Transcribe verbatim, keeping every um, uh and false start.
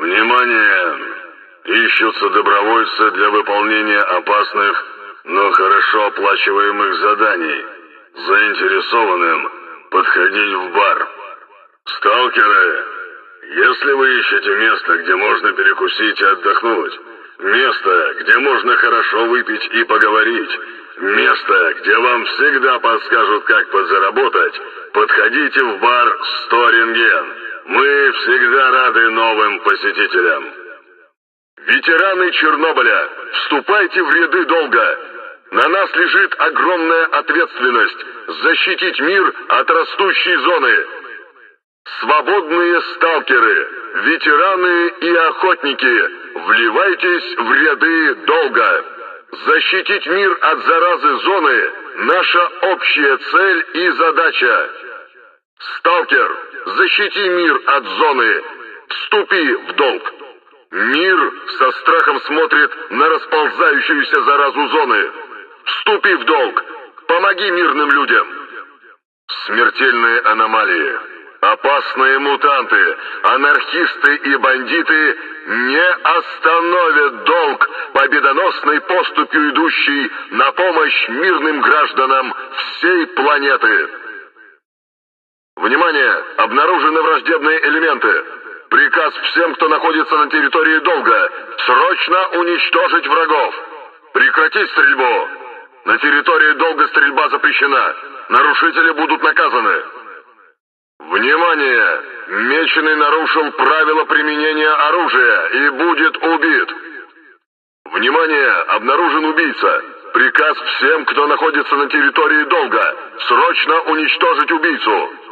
Внимание! Ищутся добровольцы для выполнения опасных, но хорошо оплачиваемых заданий. Заинтересованным подходить в бар. Сталкеры, если вы ищете место, где можно перекусить и отдохнуть, место, где можно хорошо выпить и поговорить, место, где вам всегда подскажут, как подзаработать, подходите в бар «сто рентген». Мы всегда рады новым посетителям. Ветераны Чернобыля, вступайте в ряды долга. На нас лежит огромная ответственность защитить мир от растущей зоны. Свободные сталкеры, ветераны и охотники, вливайтесь в ряды долга. Защитить мир от заразы зоны – наша общая цель и задача. Сталкер, защити мир от зоны. Вступи в долг. Мир со страхом смотрит на расползающуюся заразу зоны. Вступи в долг. Помоги мирным людям. Смертельные аномалии, опасные мутанты, анархисты и бандиты не остановят долг, победоносной поступью идущий на помощь мирным гражданам всей планеты. Внимание! Обнаружены враждебные элементы. Приказ всем, кто находится на территории долга, срочно уничтожить врагов. Прекратить стрельбу. На территории долга стрельба запрещена. Нарушители будут наказаны. Внимание! Меченый нарушил правила применения оружия и будет убит. Внимание! Обнаружен убийца. Приказ всем, кто находится на территории долга, срочно уничтожить убийцу.